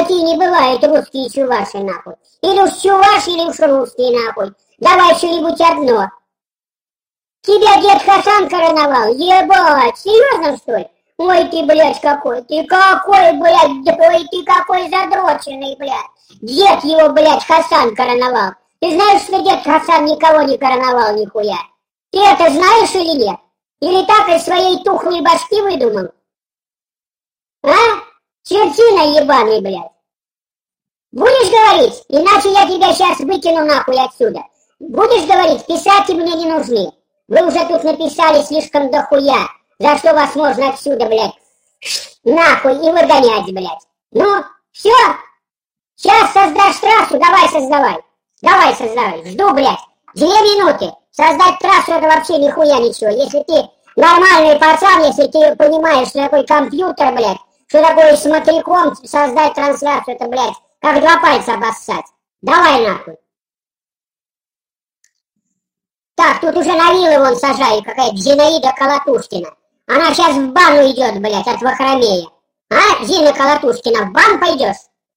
такие не бывают русские чуваши, нахуй. Или уж чуваши, или уж русские, нахуй. Давай что-нибудь одно. Тебя дед Хасан короновал, ебать, серьезно, что ли? Ой, ты, блядь, какой, блядь, ой, ты какой задроченный, блядь. Дед его, блядь, Хасан короновал. Ты знаешь, что дед Хасан никого не короновал, нихуя? Ты это знаешь или нет? Или так из своей тухлой башки выдумал? А? Чертина ебаный, блядь. Будешь говорить? Иначе я тебя сейчас выкину нахуй отсюда. Будешь говорить? Писать мне не нужны. Вы уже тут написали слишком дохуя. За что вас можно отсюда, блядь, нахуй и выгонять, блядь. Ну, все. Сейчас создашь трассу, давай создавай. Давай создавай. Жду, блядь. 2 минуты. Создать трассу это вообще нихуя ничего. Если ты нормальный пацан, если ты понимаешь, что такое компьютер, блядь, что такое смотриком, создать трансляцию, это, блядь, как 2 пальца обоссать. Давай нахуй. Так, тут уже на вилы вон сажали какая-то Зинаида Колотушкина. Она сейчас в бану идет, блядь, от Вахромея. А, Зина Колотушкина, в бан пойдешь?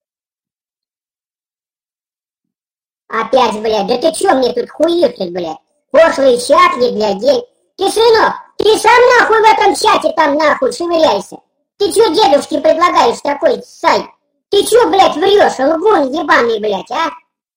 Опять, блядь, да ты чё мне тут хуиртесь, блядь? Пошлый чат, не для день. Ты, сынок, ты сам нахуй в этом чате там нахуй шевеляйся. Ты чё дедушке предлагаешь такой сайт? Ты чё, блядь, врёшь, лгун ебаный, блядь, а?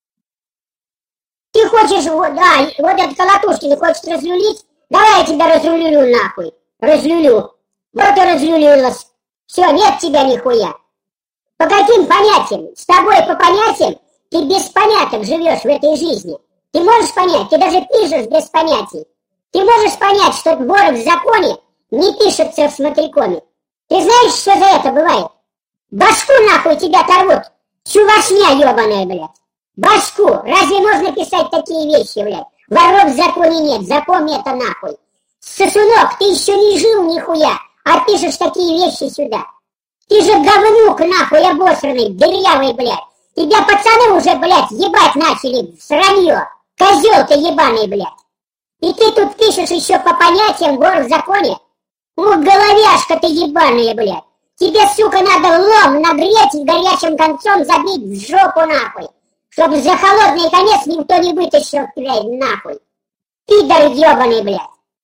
Ты хочешь, вот этот Колотушкин хочет разлюлить? Давай я тебя разлюлю нахуй. Разлюлю. Вот и разлюлилась. Все, нет тебя нихуя. По каким понятиям? С тобой по понятиям? Ты без поняток живешь в этой жизни. Ты можешь понять? Ты даже пишешь без понятий. Ты можешь понять, что вор в законе не пишется в смотрикоме. Ты знаешь, что за это бывает? Башку нахуй тебя торвут. Чувашня ебаная, блядь. Башку. Разве можно писать такие вещи, блядь? Воров в законе нет. Запомни это нахуй. Сосунок, ты еще не жил нихуя, а пишешь такие вещи сюда. Ты же говнюк нахуй обосранный, дырявый, блядь. Тебя пацаны уже, блядь, ебать начали в сранье. Козел ты ебаный, блядь. И ты тут пишешь еще по понятиям вор в законе? Ну, головяшка ты ебаная, блядь. Тебе, сука, надо лом нагреть и горячим концом забить в жопу нахуй. Чтобы за холодный конец никто не вытащил, блядь, нахуй. Пидор ебаный, блядь.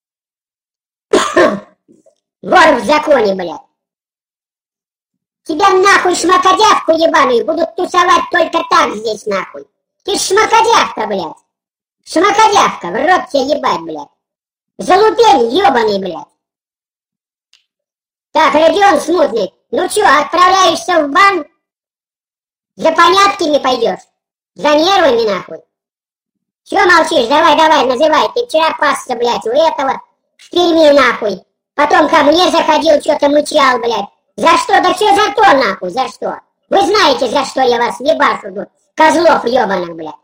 Вор в законе, блядь. Тебя нахуй шмакодявку ебаную будут тусовать только так здесь нахуй. Ты шмакодявка, блядь. Шмакодявка, в рот тебе ебать, блядь. Залупень ебаный, блядь. Так, Родион Смутный, ну чё, отправляешься в бан? За понятками пойдешь? За нервами нахуй? Чё молчишь? Давай, называй. Ты вчера пасся, блядь, у этого в Перми нахуй. Потом ко мне заходил, что-то мычал, блядь. За что? Да что за то, нахуй? За что? Вы знаете, за что я вас ебашу тут, козлов ебаных, блядь.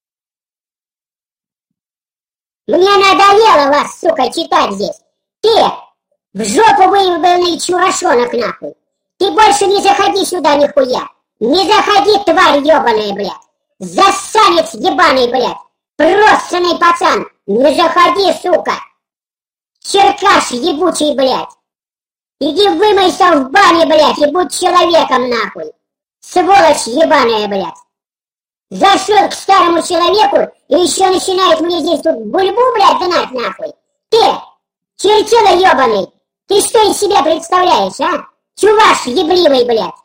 Мне надоело вас, сука, читать здесь. Ты, в жопу выебанный чурашонок, нахуй. Ты больше не заходи сюда, нихуя. Не заходи, тварь ебаная, блядь. Засанец ебаный, блядь. Просранный пацан. Не заходи, сука. Черкаш ебучий, блядь. Иди вымойся в бане, блядь, и будь человеком, нахуй. Сволочь ебаная, блядь. Зашел к старому человеку и еще начинает мне здесь тут бульбу, блядь, гнать, нахуй. Ты, чертила ебаный, ты что из себя представляешь, а? Чуваш ебливый, блядь.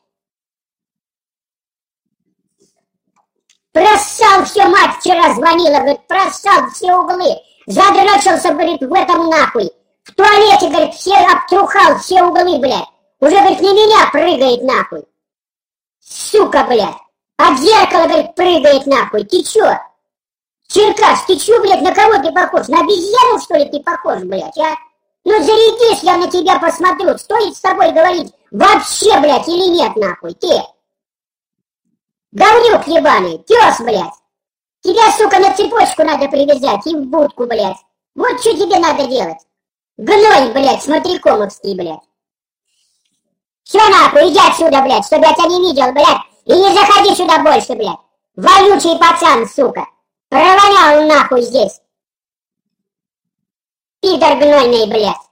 Просал все, мать вчера звонила, говорит, просал все углы. Задрочился, говорит, в этом нахуй. В туалете, говорит, все обтрухал, все углы, блядь. Уже, говорит, на меня прыгает нахуй. Сука, блядь. От зеркала, говорит, прыгает нахуй. Ты чё? Черкаш, ты чё, блядь, на кого ты похож? На обезьяну, что ли, ты похож, блядь, а? Ну, зарядись, я на тебя посмотрю. Стоит с тобой говорить вообще, блядь, или нет, нахуй, ты? Говнюк ебаный, пёс, блядь. Тебя, сука, на цепочку надо привязать и в будку, блядь. Вот что тебе надо делать. Гной, блядь, смотрикомовский, блядь. Все нахуй, иди отсюда, блядь, чтобы я тебя не видел, блядь. И не заходи сюда больше, блядь. Вонючий пацан, сука. Провонял нахуй здесь. Пидор гнойный, блядь.